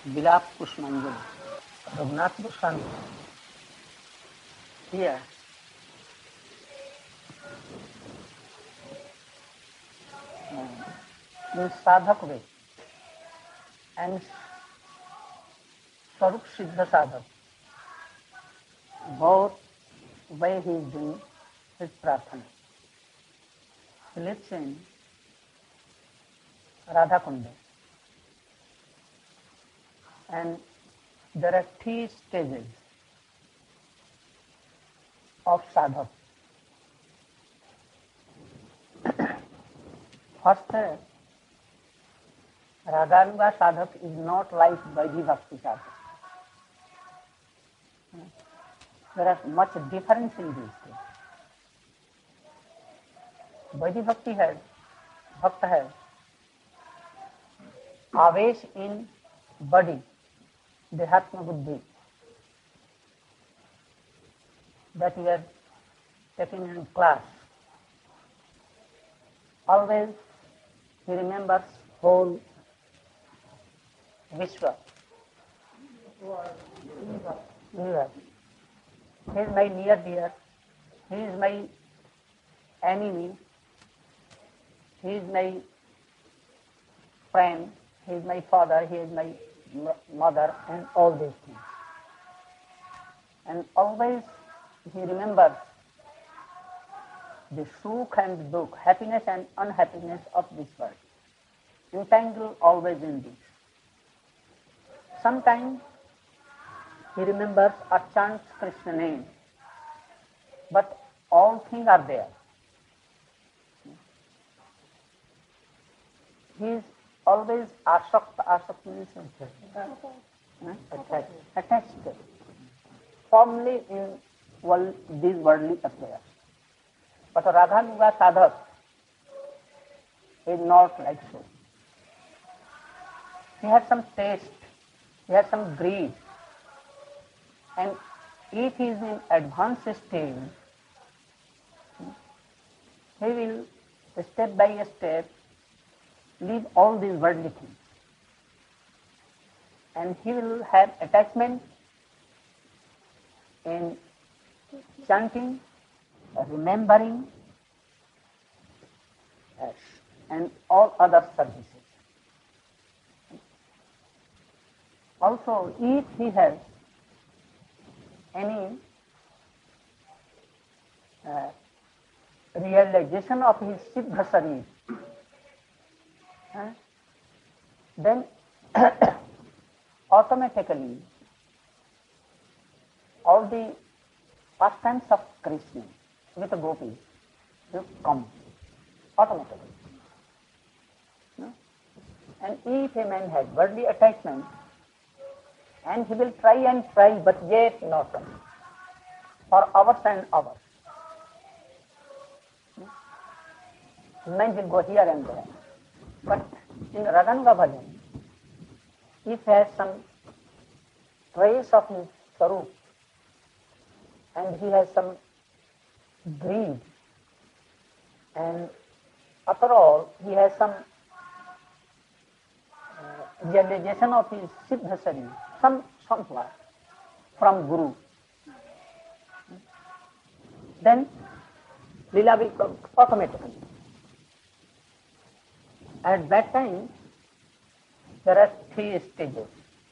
Bilap Pushpanjali. Raghunath Goswami. Here, in Sadhak way and Swarup Siddha Sadhak, both way he is doing his prarthana. He lives in Radha Kunda, and there are 3 stages of sadhak. First, Raganuga sadhak is not like Vaidhi Bhakti sadhak. There is much difference in these two. Vaidhi Bhakti has, Bhakta has Avesh in body, Dehatma Buddhi, that we are taking in class. Always he remembers whole Vishwa. Universe. He is my near dear, he is my enemy, he is my friend, he is my father, he is my mother, and all these things. And always he remembers the sukh and dukh, happiness and unhappiness of this world, entangled always in this. Sometimes he remembers or chants Krishna name, but all things are there. He is always asakt means attached, firmly in these worldly affairs. But Radhanuga sadhak is not like so. He has some taste, he has some greed, and if he is in advanced stage, he will step by step leave all these worldly things, and he will have attachment in chanting, remembering, and all other services. Also, if he has any realization of his Siddha Sarir, then automatically all the pastimes of Krishna with the gopis will come automatically. And if a man has worldly attachment, and he will try and try, but yet not for hours and hours. Mind will go here and there. But in Raganuga Bhajan, if he has some trace of his Swarup, and he has some greed, and after all, he has some realization of his Siddha Sarir, somewhere from Guru, then Lila will come automatically. At that time, there are 3 stages.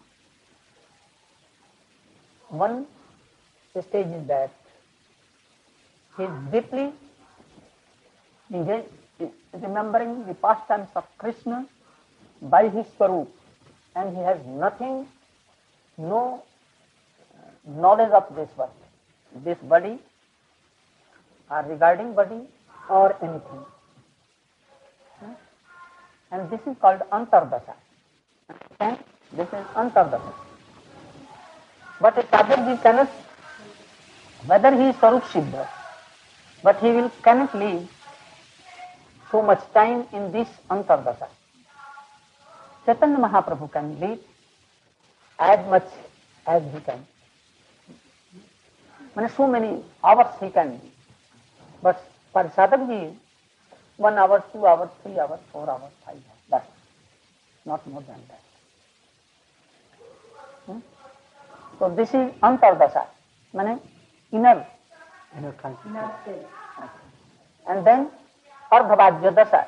One stage is that he is deeply engaged, remembering the pastimes of Krishna by his Swarup, and he has nothing, no knowledge of this world, this body, or regarding body, or anything. And this is called Antardasa. And this is Antardasa. But a sadhak cannot, whether he is Swarup Siddha, but he cannot live so much time in this Antardasa. Chaitanya Mahaprabhu can live as much as he can. So many hours he can live. But for sadhak ji, 1 hour, 2 hours, 3 hours, 4 hours, 5 hours, that's not more than that. Hmm? So this is Antardasa, meaning inner consciousness. And then Ardhavajya Dasa.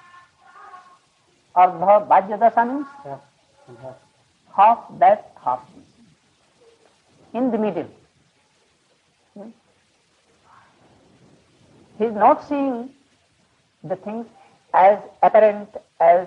Ardhavajya Dasa means half that, half this. In the middle. He is not seeing the things as apparent as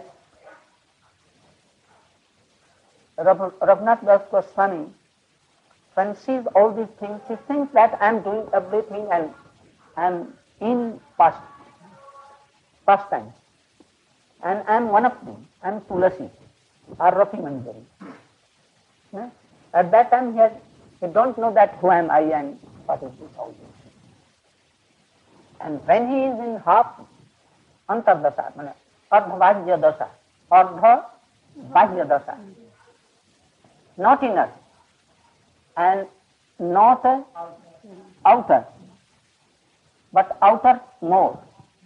Raghunath Das Goswami. When he sees all these things, he thinks that I am doing everything and I am in past times. And I am one of them. I am Tulasi or Rafi Manjari. Yeah? At that time he don't know that who am I and what is this all this. And when he is in half Antardasa, Ardhavajya Dasa, Ardhavajya Dasa, not inner and not outer, but outer more,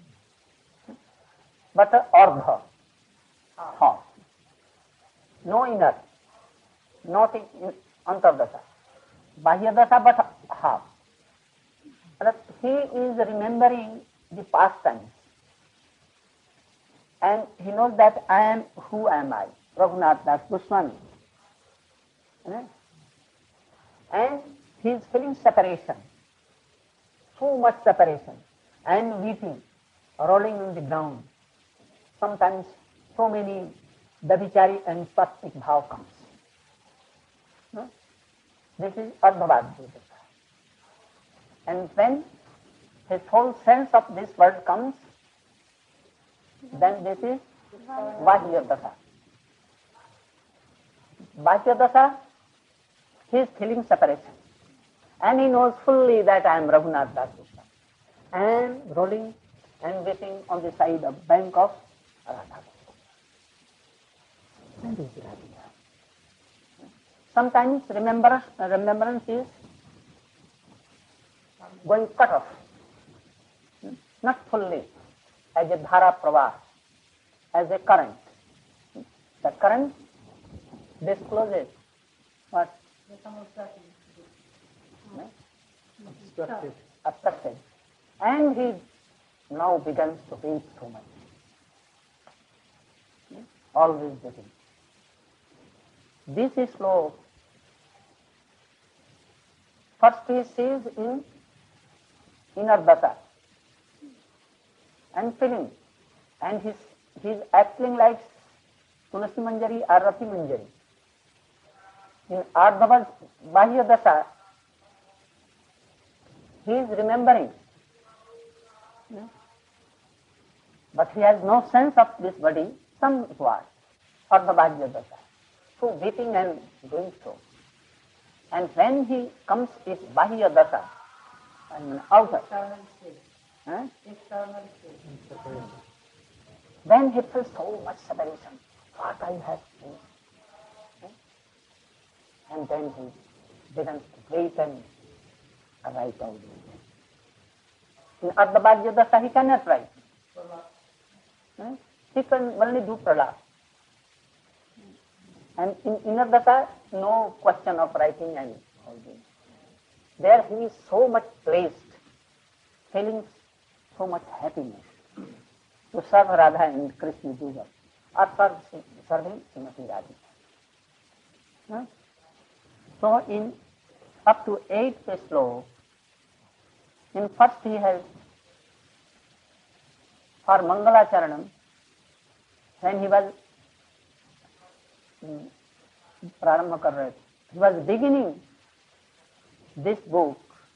but Ardha, half. No inner, not in Antardasa. Bahya Dasa, but half. But he is remembering the past times. And he knows that I am, who am I? Raghunath Das Goswami. And he is feeling separation. So much separation. And weeping, rolling on the ground. Sometimes so many Davichari and Swastik bhav comes. This is Ardhavajya. And when his whole sense of this world comes, then this is Vahya Dasa. Vahya Dasa, he is feeling separation. And he knows fully that I am Raghunath Das Goswami. And rolling and weeping on the side of bank of Radha. That is Radha. Sometimes remembrance is going cut off, not fully, as a dhara pravah, as a current. The current discloses what? Obstructed. And he now begins to weep so much. Always weeping. This is slow. First he sees in inner dasa and feeling, and he's acting like Tulasi Manjari or Rafi Manjari. In Ardhava Bahya Dasa, he is remembering, but he has no sense of this body, somewhat, Ardhava Bahya Dasa. So weeping and doing so. And when he comes with Bahya Dasa, outer, then he feels so much separation. What I have seen. And then he begins to wait and write out. In Ardhavajya Dasa he cannot write. He can only do pralap. And in inner dasa, no question of writing and all this. There he is so much pleased, feeling so much happiness to serve Radha and Krishna Juga, or for serving Srimati Radhika. So in up to 8th sloka, in first he has, for Mangala Charanam, when he was Prarambha kar rahe the, he was beginning this book,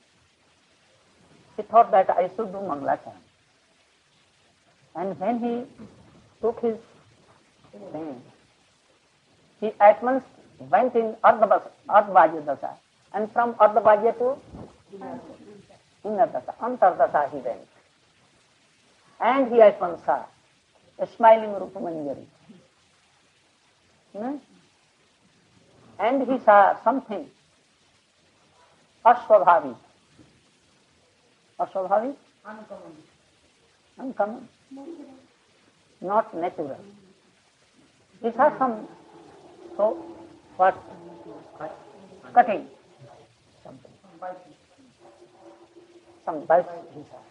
he thought that I should do Mangala Charanam. And when he took his thing, he at once went in Ardhavajya Dasa, and from Ardhavajya to Inner Dasa, Antardasa he went. And he at once saw a smiling Rupa Manjari. And he saw something Aswabhavi. Aswabhavi? Uncommon. Not natural. He saw some, so what? cutting something, some bites his hair.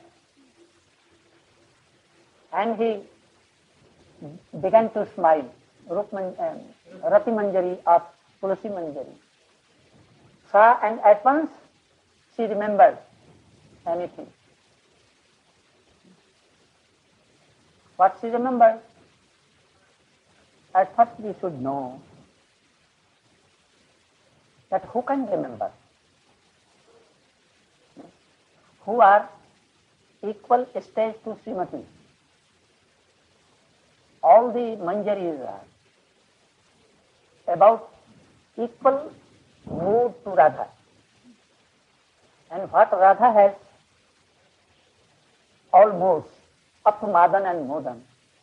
And he began to smile. Rati Manjari of Tulsi Manjari saw, and at once she remembered anything. What she remembered? At first we should know that who can remember? Who are equal stage to Srimati. All the Manjaris are about equal mood to Radha. And what Radha has, all moods, up to Madan and Modan.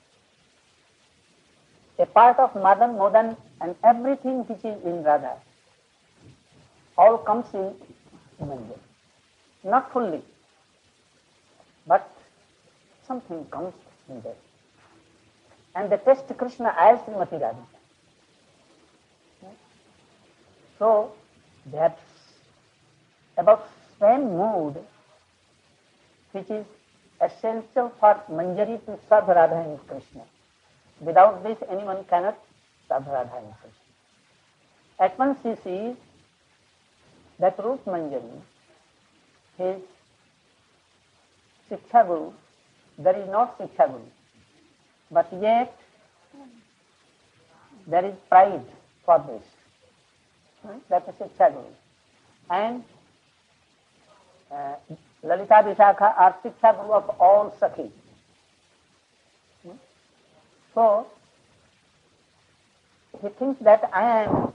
A part of Madan, Modan and everything which is in Radha, all comes in Manjari. Not fully, but something comes in there. And they test Krishna as Srimati Radhika. So they have about same mood which is essential for Manjari to serve Radha and Krishna. Without this anyone cannot serve Radha and Krishna. At once she sees that Rup Manjari, his Shiksha Guru, there is not Shiksha Guru, but yet there is pride for this. That is Shiksha Guru. And Lalita Vishakha are Shiksha Guru of all Sakhi. So he thinks that I am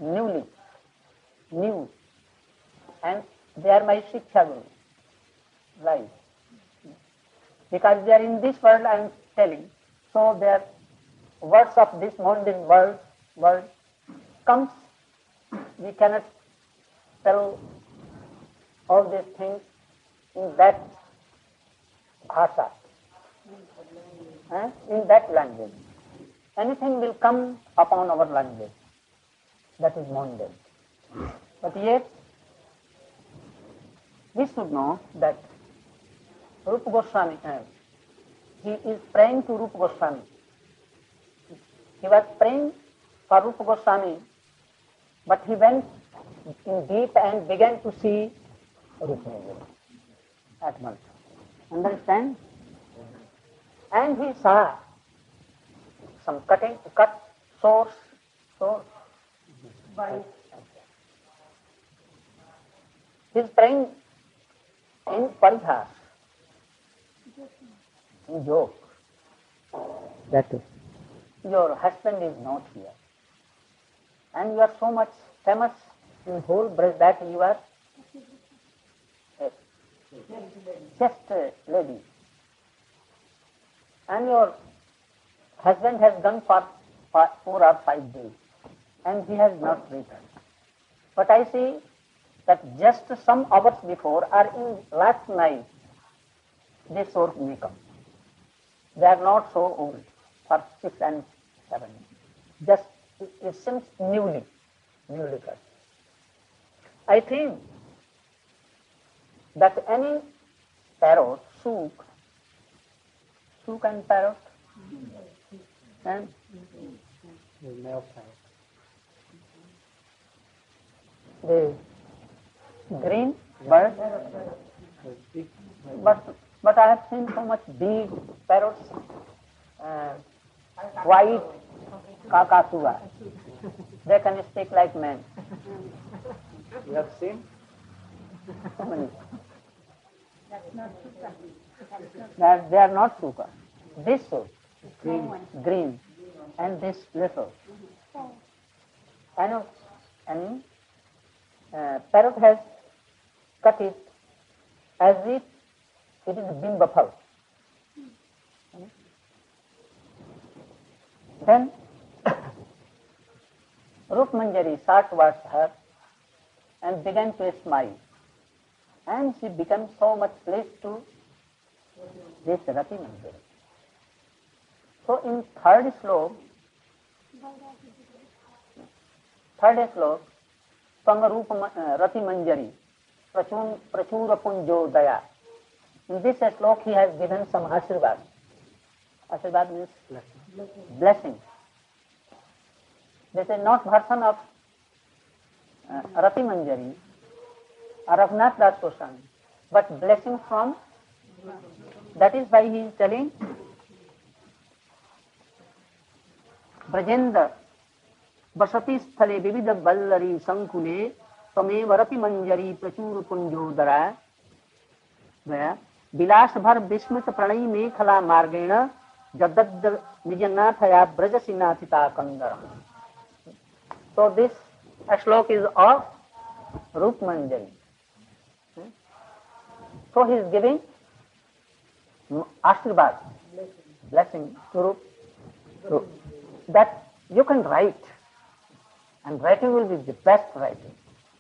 new, and they are my Shiksha Guru. Right. Because they are in this world, I am telling. So their words of this mundane world comes. We cannot tell all these things in that bhasha, in that language. Anything will come upon our language. That is mundane. But yet, we should know that Rupa Goswami, he is praying to Rupa Goswami. He was praying for Rupa Goswami, but he went in deep and began to see Rupa Manjari at once. Understand? And he saw some cut sores. He is praying in parihas, in joke. That is, your husband is not here. And you are so much famous in whole Braj that you are just a lady. And your husband has gone for 4 or 5 days and he has not returned. But I see that just some hours before or in last night, they sort may come. They are not so old, for 6 and 7. Just it seems newly cut. I think that any parrot, sook and parrot, and male parrot. the green bird, but I have seen so much big parrots, white kakasua. They can speak like men. You have seen? So many. They are not suka. This so green, and this little. And parrot has cut it as if it is a bimba pulp. Then Rup Manjari saw towards her and began to smile. And she became so much pleased to this Rati Manjari. So in third sloka, Twanga Rupa Rati Manjari, Prachura Punjo Daya. In this slok he has given some Ashirvad. Ashirvad means blessing. This is not version of Rati Manjari or Raghunath Das Goswami, but blessing from. That is why he is telling Brajendra Basati Sthale Vividha Vallari Sankule Tame Varati Manjari Prachur Punjodara Vilas Bhar Bismit Pranay Mekhala Margena Jadad Vijanathaya Brajasinatita Kandara. So this shlok is of Rup Manjari. So he is giving Ashirvad, blessing to Rup, that you can write, and writing will be the best writing.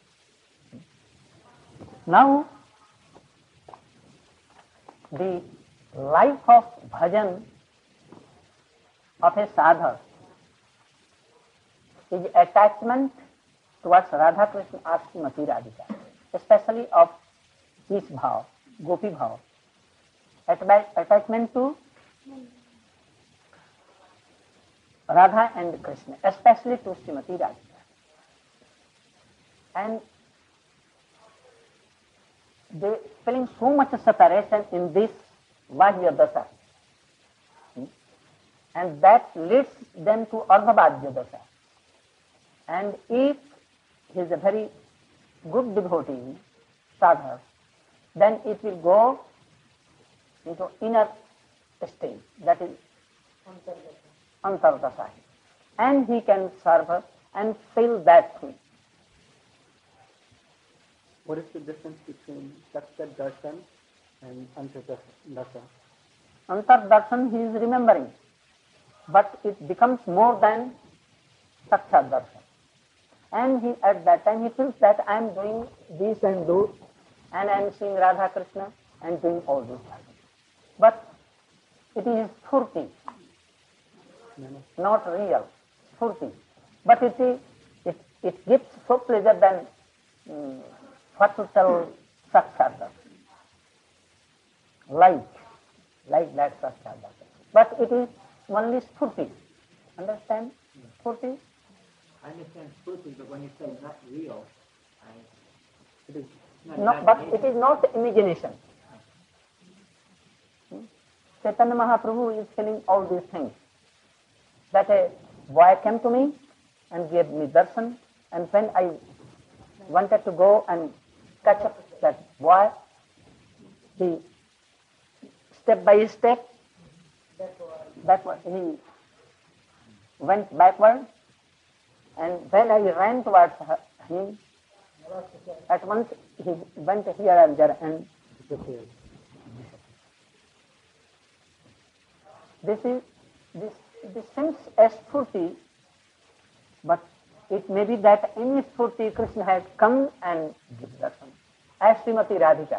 Now, the life of bhajan of a sadhak is attachment towards Radha Krishna or Srimati Radhika, especially of Kish Bhav, Gopi Bhav. Attachment to Radha and Krishna, especially to Srimati Radhika. And they feeling so much separation in this Vahya Dasa. And that leads them to Ardhavadya Dasa. And if he is a very good devotee, sadhak, then it will go into inner state, that is Antardasa. And he can serve her and feel that thing. What is the difference between Sakshat Darshan and Antardasa? Antardarshan he is remembering, but it becomes more than Sakshat Darshan. And he, at that time he feels that I am doing this and those, and I am seeing Radha Krishna and doing all these things. But it is Spurti, not real, Spurti. But it gives so pleasure than what to tell Sakshat Darshan. Like that Sakshat Darshan. But it is only Spurti. Understand? Spurti? I understand spiritual, but when you say not real, It is No, but it is not imagination. Chaitanya Mahaprabhu is feeling all these things. That a boy came to me and gave me darshan, and when I wanted to go and catch up that boy, he step by step, he went backward, and when I ran towards him, at once he went here and there and disappeared. this seems a spurti, but it may be that in spurti Krishna has come and given darshan. As Srimati Radhika,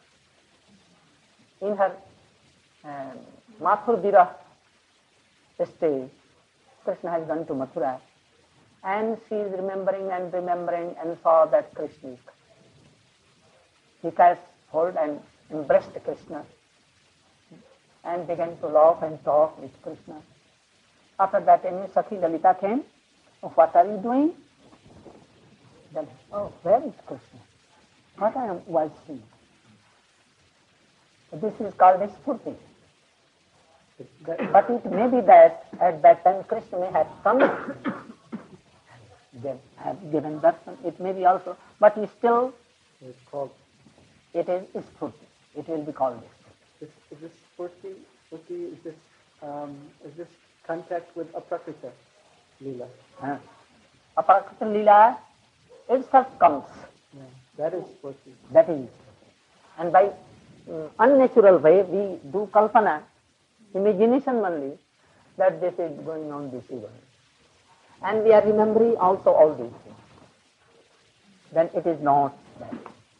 in her Mathur Virah stage, Krishna has gone to Mathura, and she is remembering and saw that Krishna is coming. He catched hold and embraced Krishna and began to laugh and talk with Krishna. After that, Sakhi Lalita came. Oh, what are you doing? Then, oh, where is Krishna? What I was seeing. This is called a spurti. But it may be that at that time Krishna may have come, they have given darshan. It may be also, but still It's called. it is spurti. It will be called spurti. Is this spurti? Is this contact with aprakrita lila? Aprakrita Leela itself comes. Yeah, that is spurti. That is. And by unnatural way we do kalpana, imagination only, that this is going on, this is going on. And we are remembering also all these things. Then it is not that.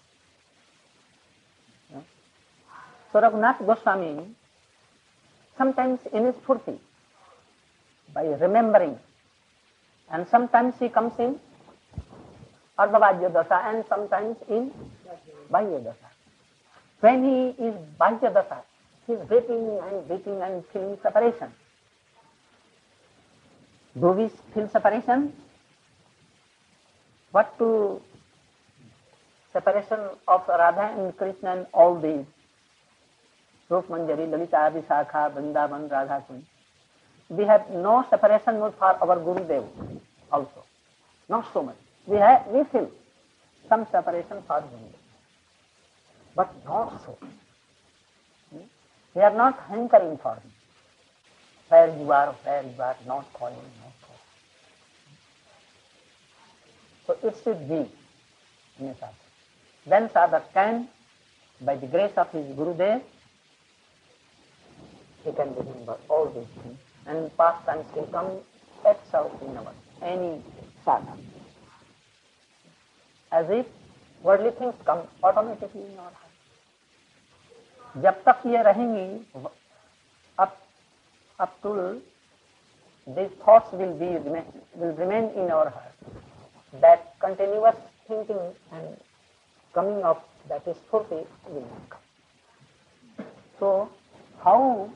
So Raghunath Goswami, sometimes in his spurti, by remembering, and sometimes he comes in Ardhavajya Dasa and sometimes in Bahya Dasa. When he is Bahya Dasa, he is breathing and feeling separation. Do we feel separation? What to separation of Radha and Krishna and all these? Rup Manjari, Lalita, Vishakha, Vrindavan, Radha Kund. We have no separation for our Gurudev also. Not so much. We feel some separation for Gurudev. But not so. We are not hankering for him. Where you are, not calling, not calling. So it should be in a sadhak. Then sadhak can, by the grace of his Gurudev, he can remember all these things. And pastimes will come itself in our any sadhana. As if worldly things come automatically in our heart. जब तक ये रहेंगी, up till these thoughts will remain in our heart. That continuous thinking and coming of that is spurti will not come. So how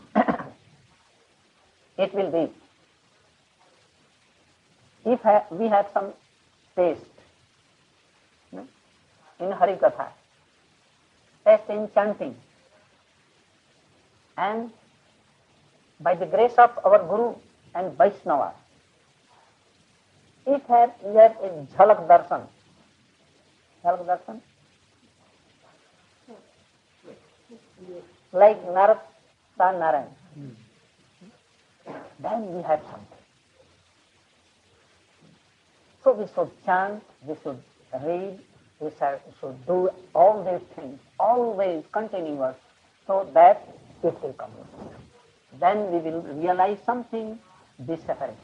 it will be? If we have some taste in Hari Katha, taste in chanting, and by the grace of our Guru and Vaishnava, if we have a Jhalak Darshan, like Narad saw Narayan, then we have something. So we should chant, we should read, we should do all these things, always continuous, so that it will come. Then we will realize something, this separation.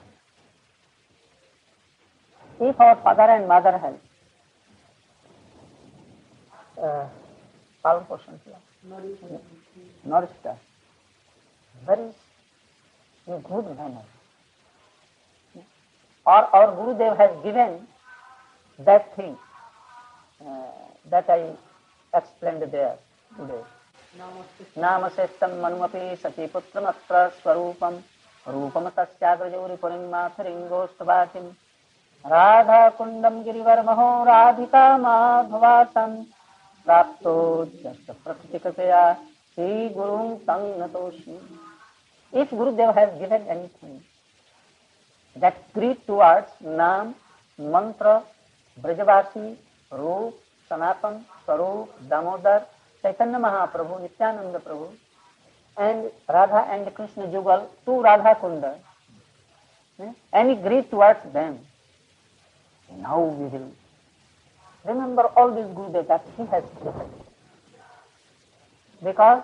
If our father and mother have nourished us very in good manner, or our Gurudev has given that thing that I explained there today. Namasestam manumapi satiputram atra swarupam rupam tasyagrajori purimmatharingostavachim Radha kundam girivarmaho radhika madhavasam prapto jasta praktikataya Sri Gurung tang natoshi. If Gurudev has given anything that creed towards Nam, Mantra, Brajavasi, Roop, Sanatan, Sarup, Damodar, Chaitanya Mahaprabhu, Nityananda Prabhu, and Radha and Krishna Jugal to Radha Kunda, any greed towards them, now we will remember all these Gurudev that he has given. Because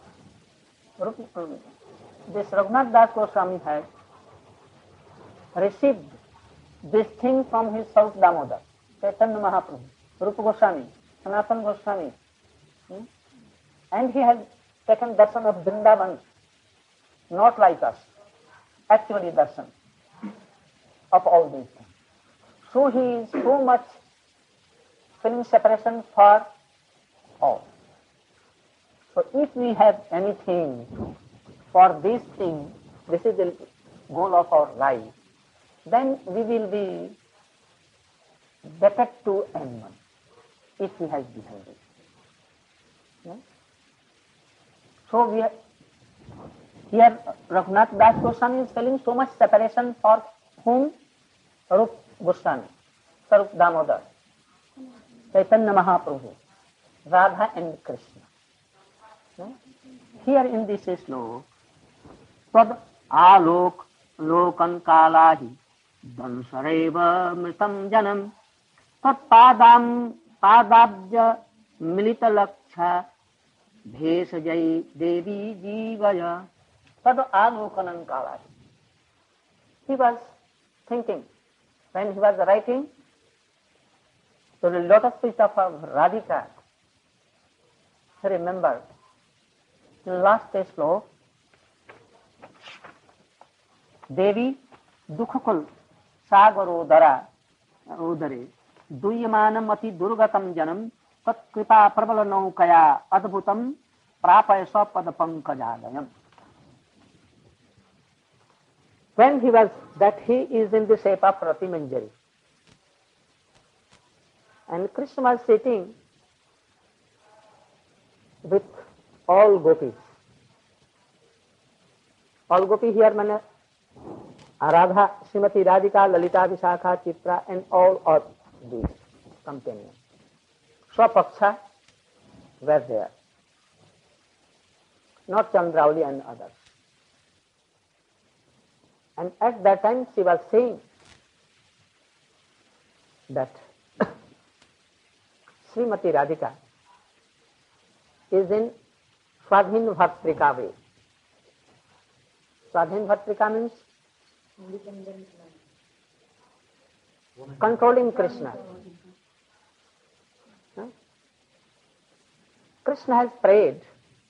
this Raghunath Das Goswami had received this thing from his Sarup Damodar, Chaitanya Mahaprabhu, Rupa Goswami, Sanatana Goswami, and he has taken darshan of Vrindavan, not like us, actually darshan of all these things. So he is so much feeling separation for all. So if we have anything for this thing, this is the goal of our life, then we will be better to anyone if he has given this. Yeah? So we are, here Raghunath Das Goswami is feeling so much separation for whom? Sarup Goswami, Sarup Damodar, Chaitanya Mahaprabhu, Radha and Krishna. Yeah? Here in this slok, Tad alok lokan kalahi dansareva mritam janam tat padabja milita laksha bhesajai devi jivaya tad alokanam kalahi. He was thinking, when he was writing to the lotus feet of Radhika, he remembered the last slok, Devi dukhakul sagaro udare दूयमानम अति दुर्गतम जनम तत्कृपा प्रबल नौकया अद्भुतम प्रापय स्वपद पंकजालयम. When he is in the shape of Rati Manjari, and Krishna was sitting with all gopis. All gopis here means Radha, Srimati Radhika, Lalita, Vishakha, Chitra, and all of these companions. Swapaksha were there, not Chandrauli and others. And at that time she was saying that Srimati Radhika is in Swadhin Bhatrika way. Swadhin Bhatrika means controlling Krishna. Krishna has prayed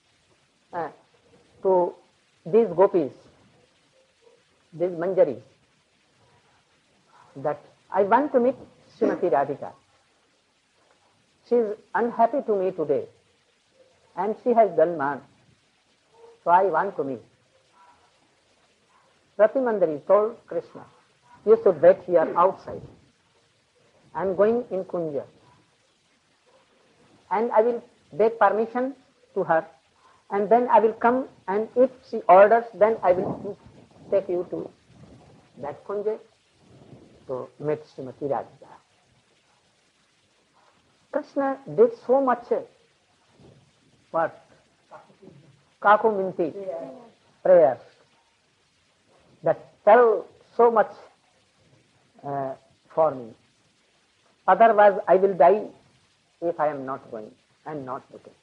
to these gopis, these manjaris, that I want to meet Srimati Radhika. She is unhappy to me today and she has done man. So I want to meet. Rati Mandari told Krishna, you should wait here outside. I am going in Kunja. And I will beg permission to her. And then I will come, and if she orders, then I will take you to that Kunja to meet Srimati Radhika. Krishna did so much what? Kakuminti prayers that tell so much for me. Otherwise I will die if I am not going and not looking.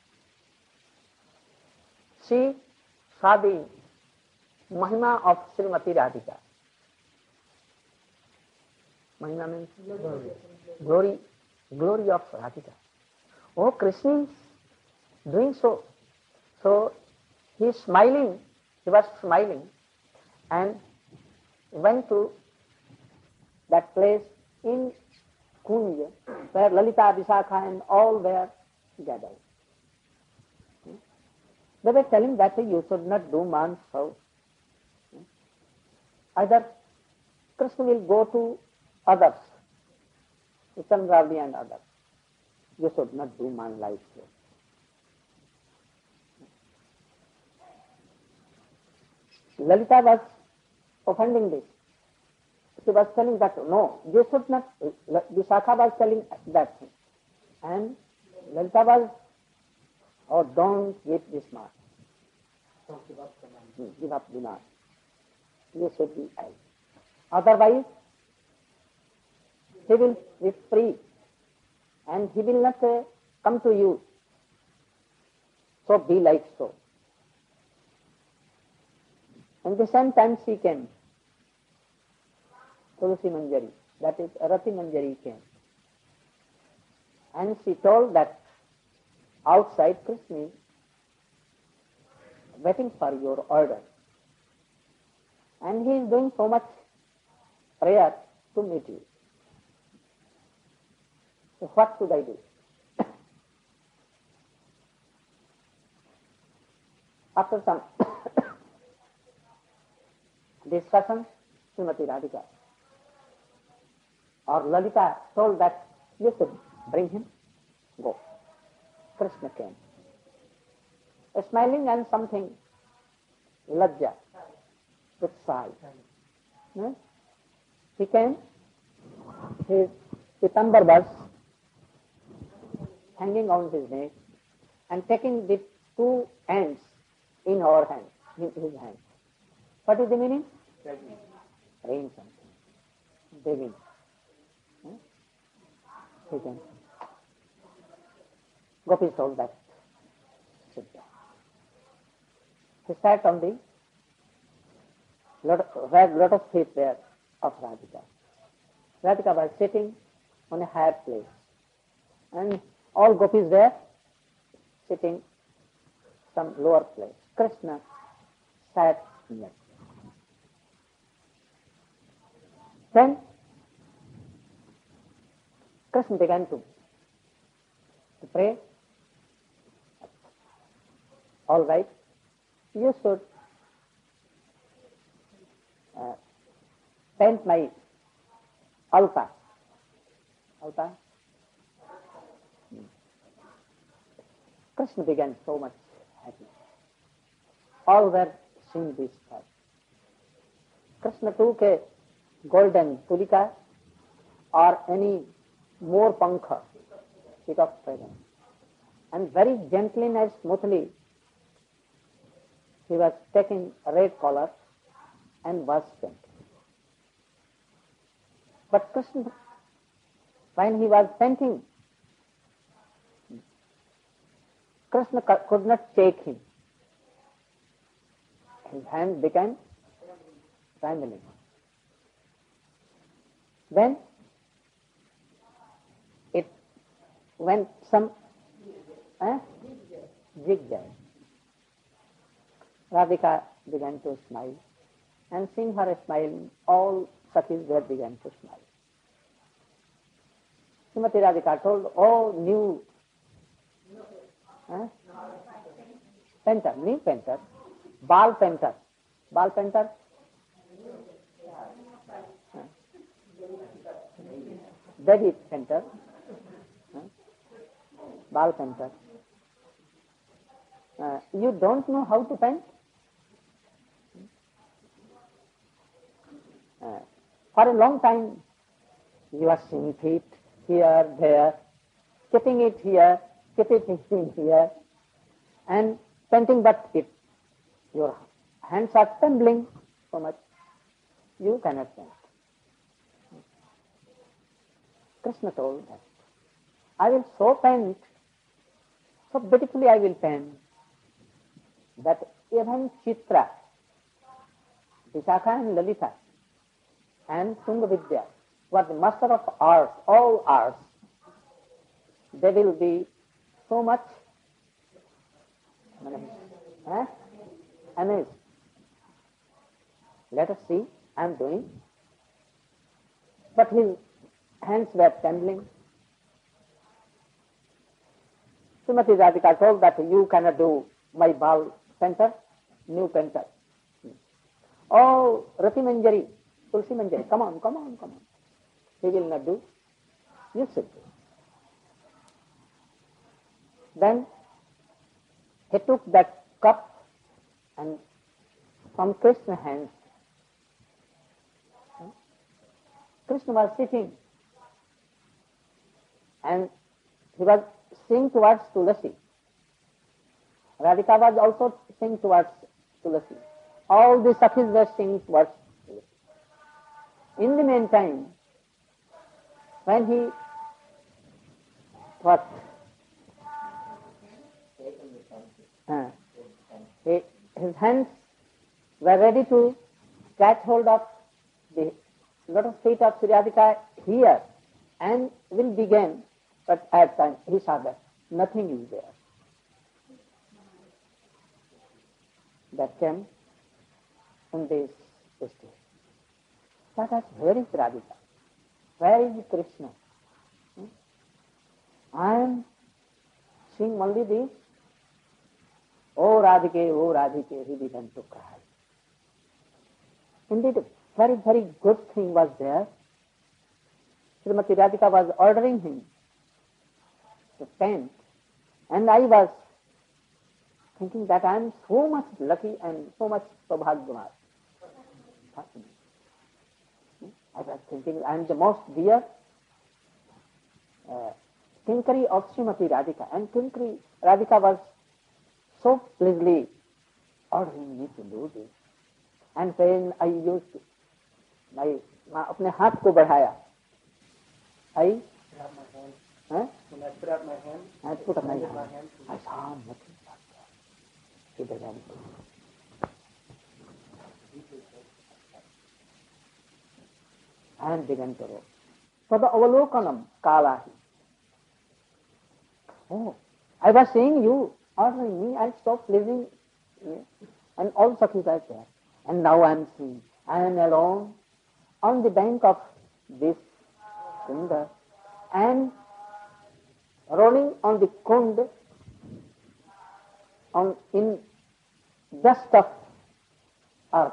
She saw the Mahima of Srimati Radhika. Mahima means glory of Radhika. Oh, Krishna is doing so. So he is smiling, he was smiling and went to that place in Kunja where Lalita, Vishakha and all were gathered. They were telling that you should not do man's house. Either Krishna will go to others, to Chandravali and others. You should not do man's life here. Lalita was offending this. She was telling that, no, you should not. Vishakha was telling that thing. And Lalita was, oh, don't give this man. Don't give up the man. Give up the man. You should be held. Otherwise, he will be free and he will not come to you. So be like so. And the same time she came. Tulsi Manjari, that is Rati Manjari came. And she told that outside Krishna is waiting for your order. And he is doing so much prayer to meet you. So what should I do? After some discussion, Srimati Radhika or Lalita told that you should bring him, go. Krishna came. Smiling and something lajja, with sigh. He came, his pitambar was hanging on his neck and taking the two ends in our hand, in his hand. What is the meaning? Rain something. Begging. He came. Gopi told that. Sit down. He sat on the lotus feet there of Radhika. Radhika was sitting on a higher place. And all gopis were sitting some lower place. Krishna sat near. Then Krishna began to pray. All right, you should paint my altar. Altar. Krishna began so much happy. All were seeing this sight. Krishna took a golden tulika or any more pankha, peacock feather, and very gently and smoothly he was taking a red collar and was painting. But Krishna, when he was painting, Krishna could not shake him. His hand became trembling. Then it went some zigzag. Radhika began to smile, and seeing her smile, all Sakhis there began to smile. Srimati Radhika told, "Oh, new painter, new painter, ball painter, David painter, ball painter. You don't know how to paint? For a long time, you are seeing it here, there, keeping it here, keeping it here, and painting, but your hands are trembling so much, you cannot paint." Krishna told that, "I will so paint, so beautifully I will paint, that even Chitra, Vishakha and Lalita, and Tungavidya, who are the master of arts, all arts, they will be so much amazed. Let us see, I am doing." But his hands were trembling. Srimati Radhika told that, "You cannot do my ball painter, new painter. Oh, Rati Manjari, Tulsi Manjari, come on. He will not do. You should do." Then he took that cup and from Krishna's hands, Krishna was sitting and he was seeing towards Tulasi. Radhika was also seeing towards Tulasi. All the Sakhis were seeing towards Tulasi. In the meantime, when he thought, his hands were ready to catch hold of the lotus feet of Sri Radhika here and will begin, but at time he saw that nothing is there. That came in this state. That where is Radhika? Where is Krishna? I am seeing only this. Oh Radhike, he began to cry. Indeed, a very, very good thing was there. Srimati Radhika was ordering him to paint, and I was thinking that I am so much lucky and so much Saubhagyavan. I was thinking I am the most dear Kinkari of Srimati Radhika, and Kinkari Radhika was so pleasantly ordering me to do this. And when I used my अपने हाथ को बढ़ाया, I When I put out my hand, I put up my extended hand. I saw nothing but he began to. And began to roll. Tada avalokanam kalahi. Oh, I was seeing you ordering me, I stopped pleasing you, and all Sakhis are there. And now I am seeing, I am alone on the bank of this Sundar, and rolling on the kund in dust of earth.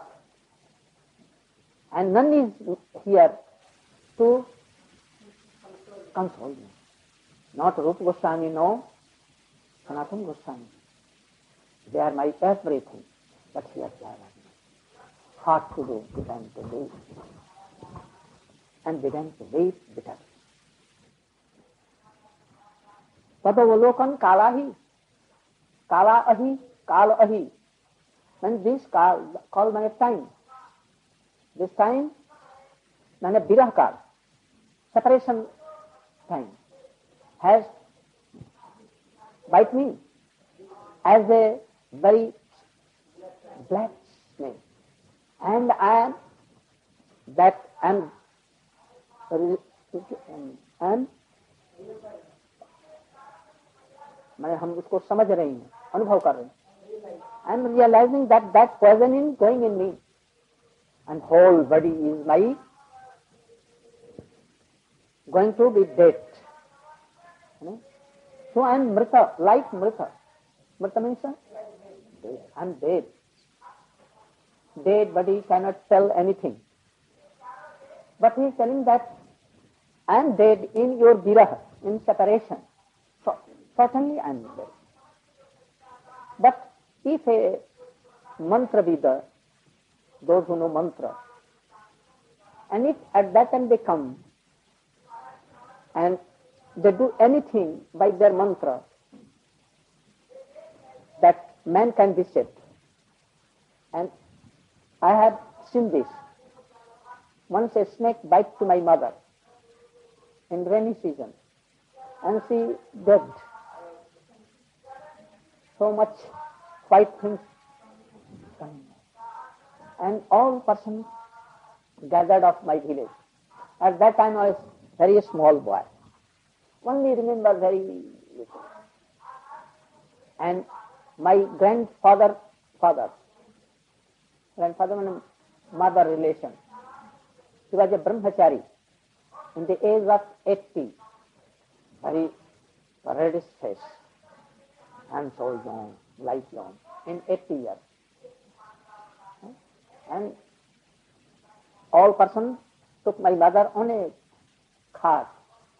And none is here to console me. Not Rupa Goswami, no Sanatana Goswami. They are my everything. But here they are hard to do, began to do, and began to weep bitterly. Tadavalokan kalahi, kala ahi, kal ahi. And this call my time. This time, mane birah kal, separation time, has bite me as a very black snake. And I am मैंने हम उसको समझ रहे हैं, अनुभव कर रहे हैं. I am realizing that poison is going in me, and whole body is my going to be dead. So I am mrita, like mrita. Mrita means dead. I am dead. Dead body cannot tell anything. But he is telling that I am dead in your birah, in separation. So certainly I am dead. But if a mantra vida, those who know mantra, and if at that time they come and they do anything by their mantra, that man can be saved. And I have seen this. Once a snake bite to my mother in rainy season, and she dead. So much white things coming. And all persons gathered of my village. At that time I was very small boy. Only remember very little. And my grandfather, and mother relation, he was a brahmachari in the age of 80, very reddish face, and so young, light young, in 80 years. And all persons took my mother on a cart,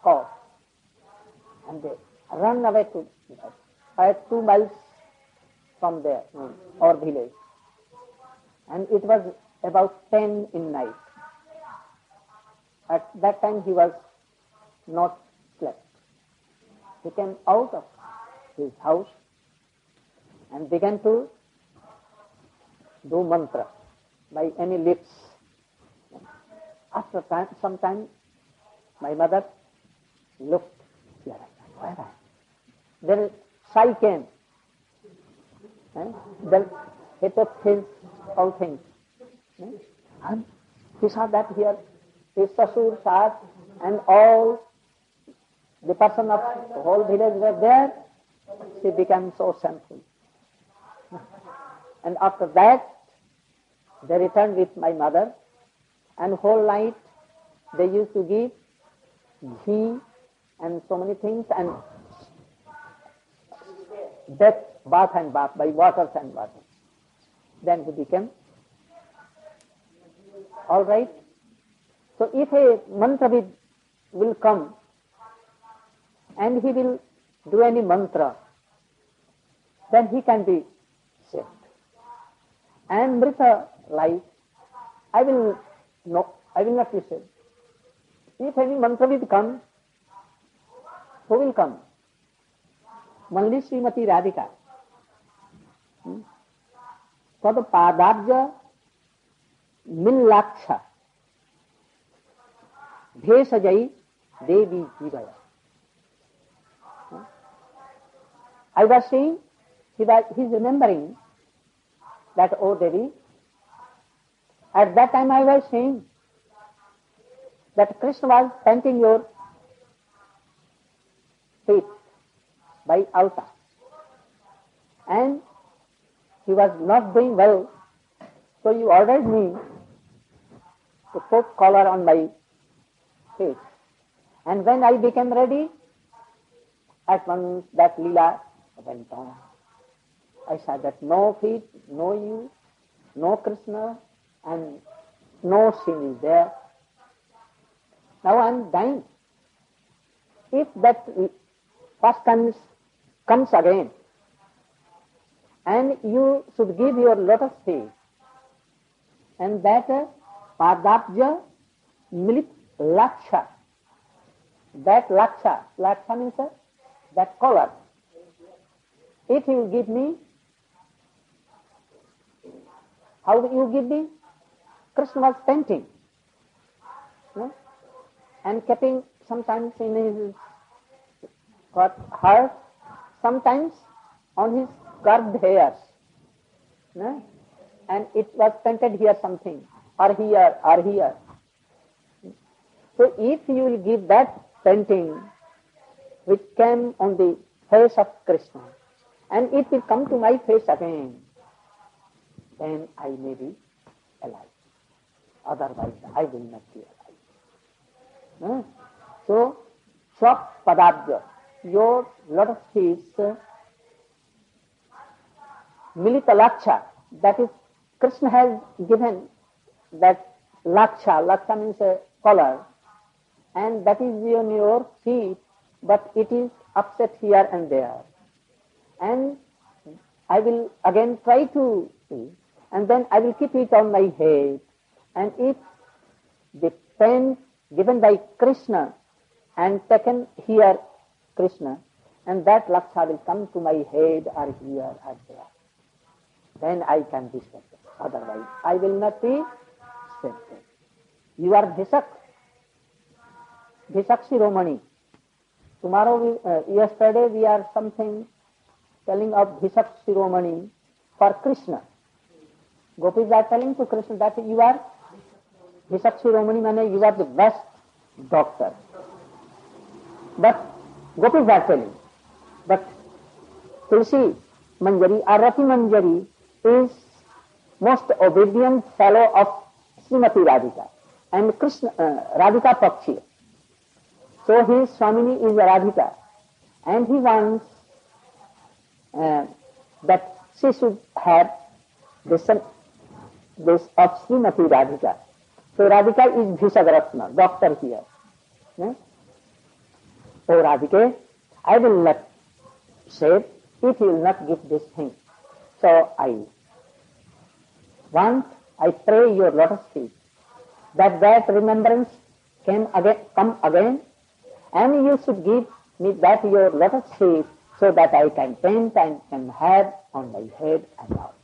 and they ran away to 2 miles from there, our village. And it was about 10 in night. At that time he was not slept. He came out of his house and began to do mantra by any lips. After some time, my mother looked here. Where am I? Then Sai came. Then he took his all things. And he saw that here his Sasur, Sas, and all the person of the whole village were there. She became so shameful. And after that, they returned with my mother, and whole night they used to give ghee and so many things, and bath by waters and water. Then he became all right. So if a mantravid will come and he will do any mantra, then he can be saved. And mrita life, I will not be saved. If any mantravid comes, who will come? Only Srimati Radhika. Tad padabja millaksha bhesajai devi jivaya. I was saying, he is remembering that, oh Devi, at that time I was saying that Krishna was painting your feet by altar, and he was not doing well, so you ordered me to put collar on my feet, And when I became ready, at once that Leela went on. I said that no feet, no you, no Krishna, and no sin is there. Now I am dying. If that first comes again, and you should give your lotus feet, and that Padabja Milit Laksha, that Laksha means that color. If you give me, how do you give me? Krishna was painting, no? And keeping sometimes in his heart, sometimes on his curved hairs, no? And it was painted here something, or here, or here. So if you will give that painting which came on the face of Krishna, and it will come to my face again, then I may be alive. Otherwise, I will not be alive. No? So, Swap Padabja, your lotus feet, Milita Laksha, that is, Krishna has given that Laksha means a color, and that is on your feet, but it is upset here and there. And I will again try to see, and then I will keep it on my head. And if the pen given by Krishna and taken here Krishna, and that Laksha will come to my head or here or there, then I can be saved. Otherwise, I will not be saved. You are Bhisak Shiromani. Tomorrow, yesterday we are something telling of Bhisak Shiromani for Krishna. Gopis are telling to Krishna that you are Bhisak Shiromani, means you are the best doctor. But Gopis are telling, but Tulsi Manjari or Rati Manjari is most obedient fellow of Srimati Radhika and Krishna, Radhika Pakshi. So his Swamini is Radhika, and he wants that she should have this of Srimati Radhika. So Radhika is Bhisagaratna, doctor here. So Radhika, I will not save if you will not give this thing. So I pray your lotus feet, that remembrance come again, and you should give me that your lotus feet, so that I can paint and can have on my head and all.